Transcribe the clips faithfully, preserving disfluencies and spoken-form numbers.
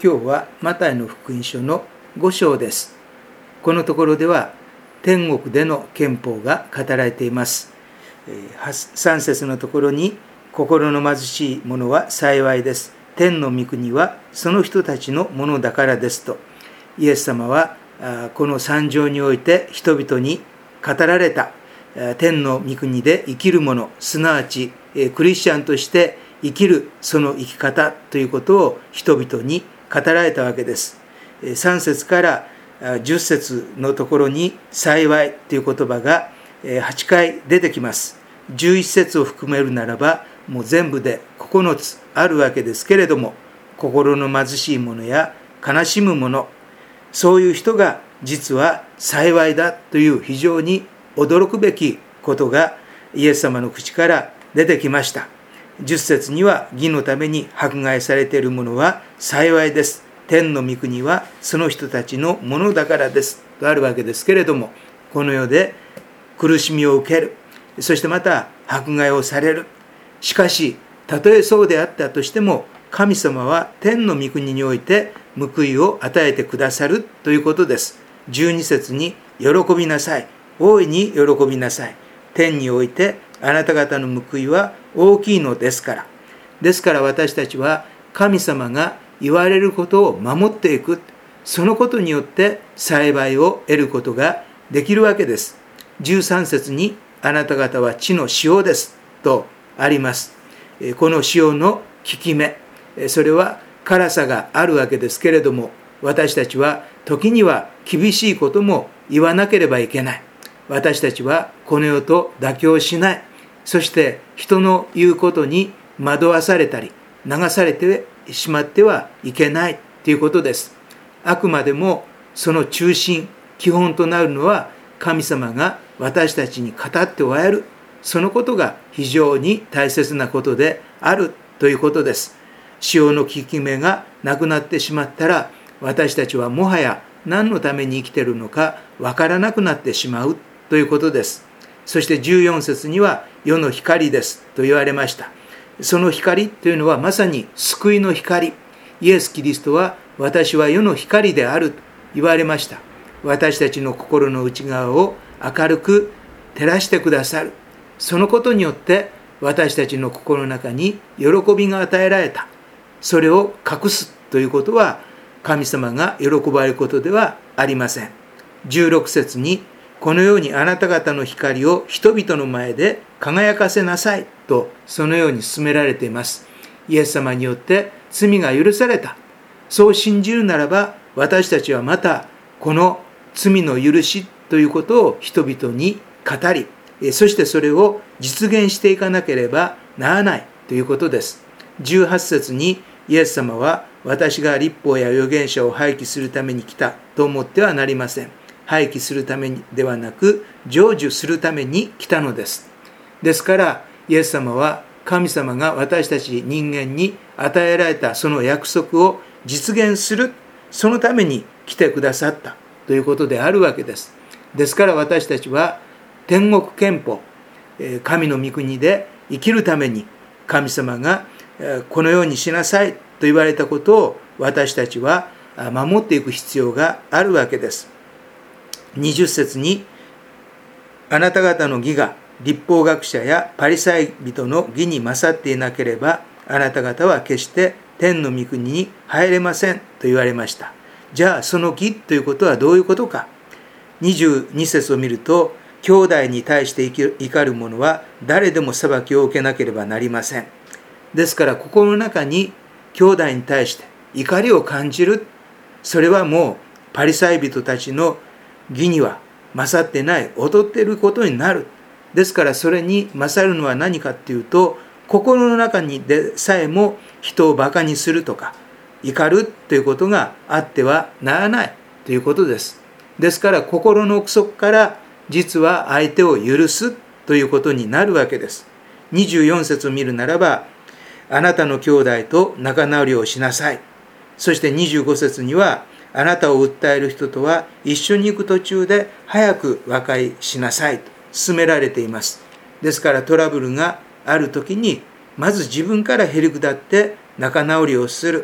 今日はマタイの福音書のご章です。このところでは天国での憲法が語られています。さん節のところに、心の貧しい者は幸いです。天の御国はその人たちのものだからですと、イエス様はこの三条において人々に語られた天の御国で生きる者、すなわちクリスチャンとして生きるその生き方ということを人々に語られたわけです。さん節からじゅっ節のところに幸いという言葉がはちかい出てきます。じゅういち節を含めるならばもう全部でここのつあるわけですけれども、心の貧しい者や悲しむ者、そういう人が実は幸いだという非常に驚くべきことがイエス様の口から出てきました。じゅっ節には、義のために迫害されている者は幸いです。天の御国はその人たちのものだからですとあるわけですけれども、この世で苦しみを受ける、そしてまた迫害をされる。しかし、たとえそうであったとしても、神様は天の御国において報いを与えてくださるということです。じゅうに節に、喜びなさい。大いに喜びなさい。天においてあなた方の報いは大きいのですから。ですから私たちは神様が言われることを守っていく。そのことによって幸いを得ることができるわけです。じゅうさん節に、あなた方は地の塩ですとあります。この塩の効き目、それは辛さがあるわけですけれども、私たちは時には厳しいことも言わなければいけない。私たちはこの世と妥協しない。そして人の言うことに惑わされたり流されてしまってはいけないということです。あくまでもその中心、基本となるのは神様が私たちに語っておられる。そのことが非常に大切なことであるということです。塩の効き目がなくなってしまったら、私たちはもはや何のために生きているのかわからなくなってしまうということです。そしてじゅうよん節には、世の光ですと言われました。その光というのはまさに救いの光。イエス・キリストは、私は世の光であると言われました。私たちの心の内側を明るく照らしてくださる。そのことによって私たちの心の中に喜びが与えられた。それを隠すということは神様が喜ばれることではありません。じゅうろく節に、このようにあなた方の光を人々の前で輝かせなさいと、そのように勧められています。イエス様によって罪が許された。そう信じるならば、私たちはまたこの罪の許しということを人々に語り、そしてそれを実現していかなければならないということです。じゅうはち節に、イエス様は、私が律法や預言者を廃棄するために来たと思ってはなりません。廃棄するためにではなく、成就するために来たのです。ですから、イエス様は神様が私たち人間に与えられたその約束を実現する、そのために来てくださったということであるわけです。ですから私たちは天国憲法、神の御国で生きるために神様がこのようにしなさいと言われたことを私たちは守っていく必要があるわけです。にじゅっ節に、あなた方の義が律法学者やパリサイ人の義に勝っていなければ、あなた方は決して天の御国に入れませんと言われました。じゃあその義ということはどういうことか。にじゅうに節を見ると、兄弟に対して怒る者は誰でも裁きを受けなければなりません。ですから心の中に兄弟に対して怒りを感じる、それはもうパリサイ人たちの義には勝ってない、劣っていることになる。ですからそれに勝るのは何かっていうと、心の中にでさえも人をバカにするとか怒るということがあってはならないということです。ですから心の奥底から実は相手を許すということになるわけです。にじゅうよん節を見るならば、あなたの兄弟と仲直りをしなさい。そしてにじゅうご節には、あなたを訴える人とは一緒に行く途中で早く和解しなさいと勧められています。ですからトラブルがあるときに、まず自分からへりくだって仲直りをする。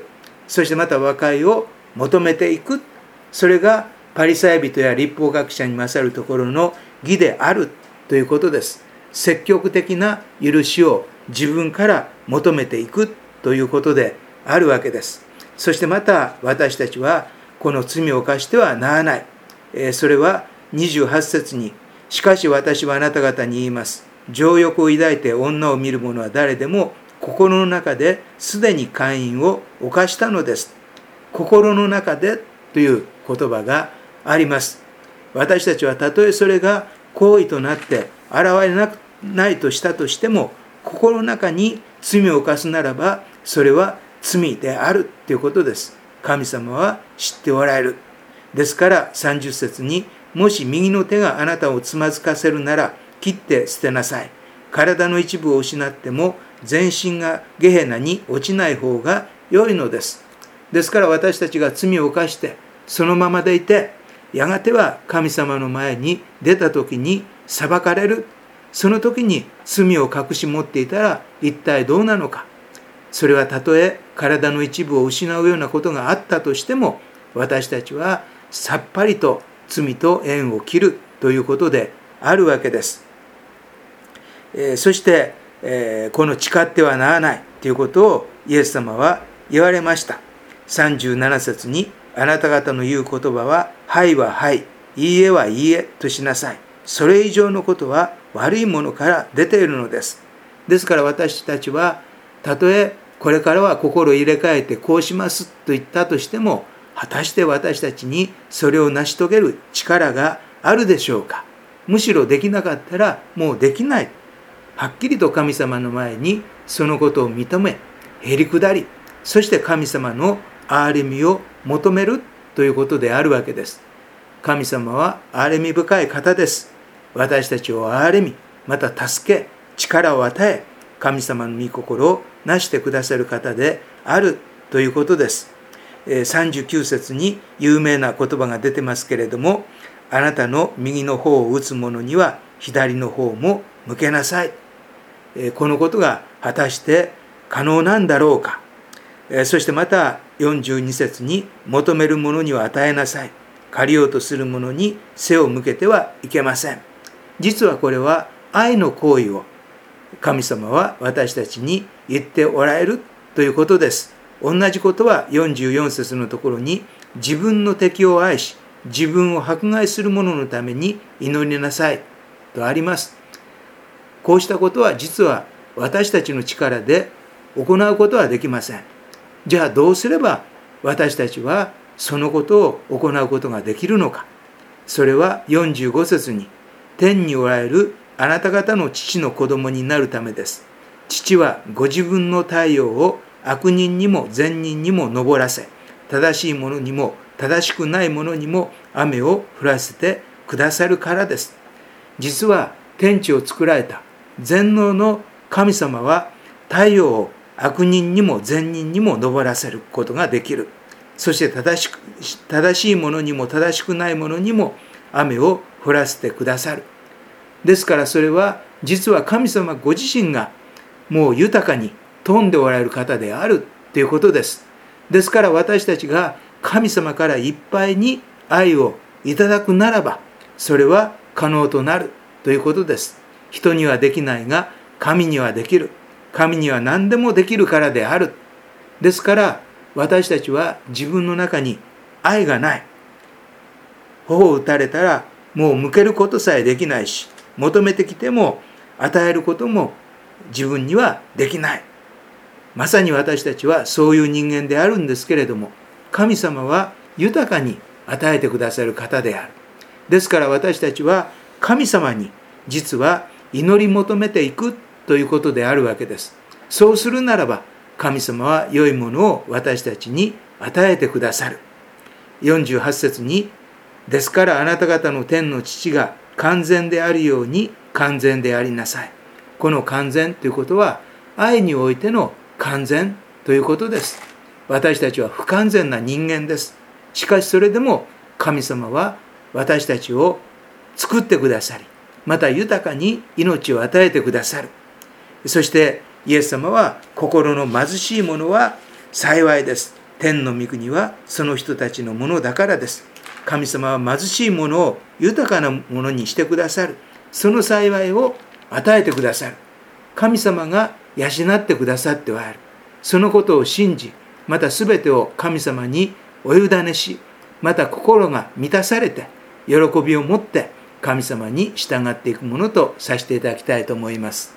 そしてまた和解を求めていく。それがパリサイ人や律法学者に勝るところの義であるということです。積極的な許しを自分から求めていくということであるわけです。そしてまた私たちはこの罪を犯してはならない。それはにじゅうはち節に、しかし私はあなた方に言います。情欲を抱いて女を見る者は誰でも心の中ですでに姦淫を犯したのです。心の中でという言葉があります。私たちはたとえそれが行為となって現れないとしたとしても、心の中に罪を犯すならばそれは罪であるということです。神様は知っておられる。ですからさんじゅっ節に、もし右の手があなたをつまずかせるなら切って捨てなさい。体の一部を失っても全身がゲヘナに落ちない方が良いのです。ですから私たちが罪を犯してそのままでいて、やがては神様の前に出た時に裁かれる。その時に罪を隠し持っていたら一体どうなのか。それはたとえ体の一部を失うようなことがあったとしても、私たちはさっぱりと罪と縁を切るということであるわけです。えー、そして、えー、この誓ってはならないということをイエス様は言われました。さんじゅうなな節に、あなた方の言う言葉ははいははい、いいえはいいえとしなさい。それ以上のことは悪いものから出ているのです。ですから私たちは、たとえこれからは心を入れ替えてこうしますと言ったとしても、果たして私たちにそれを成し遂げる力があるでしょうか。むしろできなかったらもうできない。はっきりと神様の前にそのことを認め、へりくだり、そして神様の憐れみを求めるということであるわけです。神様は憐れみ深い方です。私たちを憐れみ、また助け、力を与え、神様の御心をなしてくださる方であるということです。さんじゅうきゅう節に有名な言葉が出てますけれども、あなたの右の方を打つ者には左の方も向けなさい。このことが果たして可能なんだろうか。そしてまたよんじゅうに節に、求める者には与えなさい。借りようとする者に背を向けてはいけません。実はこれは愛の行為を神様は私たちに言っておられるということです。同じことはよんじゅうよん節のところに、自分の敵を愛し自分を迫害する者のために祈りなさいとあります。こうしたことは実は私たちの力で行うことはできません。じゃあどうすれば私たちはそのことを行うことができるのか。それはよんじゅうご節に、天におられるあなた方の父の子供になるためです。父はご自分の太陽を悪人にも善人にも昇らせ、正しい者にも正しくない者にも雨を降らせてくださるからです。実は天地を作られた全能の神様は太陽を悪人にも善人にも昇らせることができる。そして正しく、正しい者にも正しくない者にも雨を降らせてくださる。ですからそれは実は神様ご自身がもう豊かに富んでおられる方であるということです。ですから私たちが神様からいっぱいに愛をいただくならば、それは可能となるということです。人にはできないが神にはできる。神には何でもできるからである。ですから私たちは自分の中に愛がない。頬を打たれたらもう向けることさえできないし、求めてきても与えることも自分にはできない。まさに私たちはそういう人間であるんですけれども、神様は豊かに与えてくださる方である。ですから私たちは神様に実は祈り求めていくということであるわけです。そうするならば神様は良いものを私たちに与えてくださる。よんじゅうはち節に、ですからあなた方の天の父が完全であるように完全でありなさい。この完全ということは愛においての完全ということです。私たちは不完全な人間です。しかしそれでも神様は私たちを作ってくださり、また豊かに命を与えてくださる。そしてイエス様は心の貧しい者は幸いです。 天の御国はその人たちのものだからです。神様は貧しいものを豊かなものにしてくださる。その幸いを与えてくださる。神様が養ってくださってはある。そのことを信じ、またすべてを神様にお委ねし、また心が満たされて、喜びを持って神様に従っていくものとさせていただきたいと思います。